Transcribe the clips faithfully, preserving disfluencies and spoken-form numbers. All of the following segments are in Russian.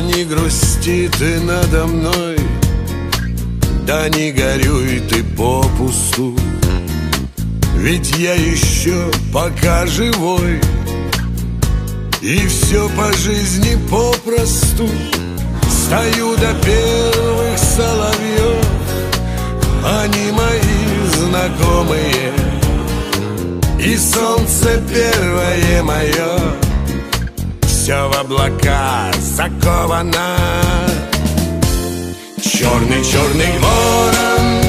не грусти ты надо мной, да не горюй ты попусту, ведь я еще пока живой, и все по жизни попросту. Стою до первых соловьев, они мои знакомые, и солнце первое мое все в облака заковано. Черный-черный ворон,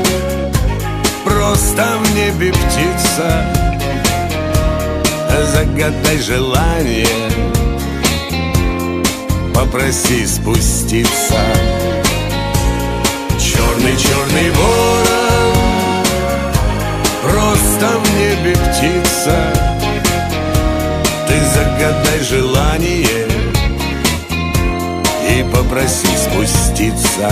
просто в небе птица, загадай желание, попроси спуститься. Черный-черный ворон, просто в небе птица, ты загадай желание и попроси спуститься.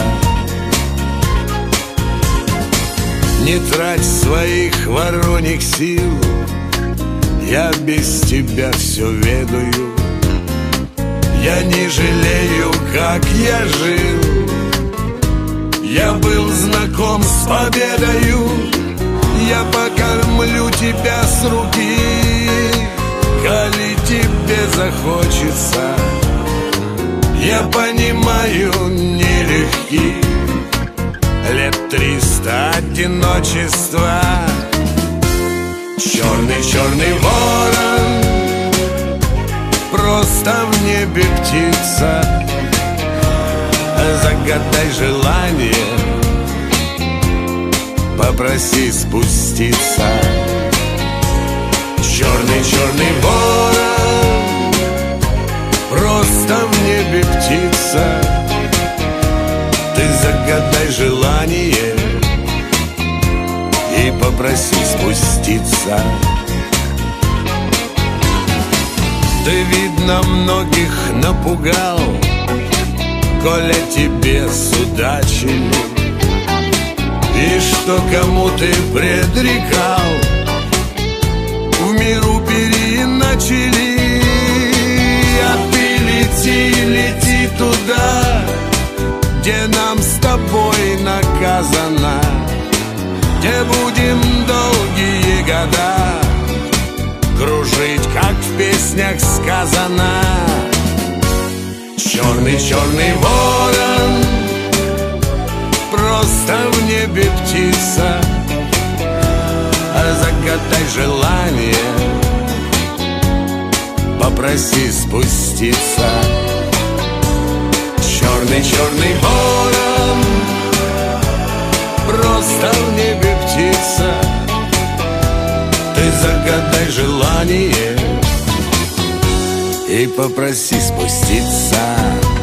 Не трать своих вороньих сил, я без тебя все ведаю. Я не жалею, как я жил, я был знаком с победою. Я покормлю тебя с руки, коли тебе захочется. Я понимаю, нелегки лет триста одиночества. Черный-черный ворон, просто в небе птица, загадай желание, попроси спуститься. Черный-черный ворон, просто в небе птица, ты загадай желание и попроси спуститься. Ты, видно, многих напугал, коли тебе судачили, и что кому ты предрекал, в миру переначали. А ты лети, лети туда, где нам с тобой наказано, где будем долгие года кружить, как в песнях сказано. Черный-черный ворон, просто в небе птица, загадай желание, попроси спуститься. Черный-черный ворон, просто в небе птица, ты загадай желание и попроси спуститься.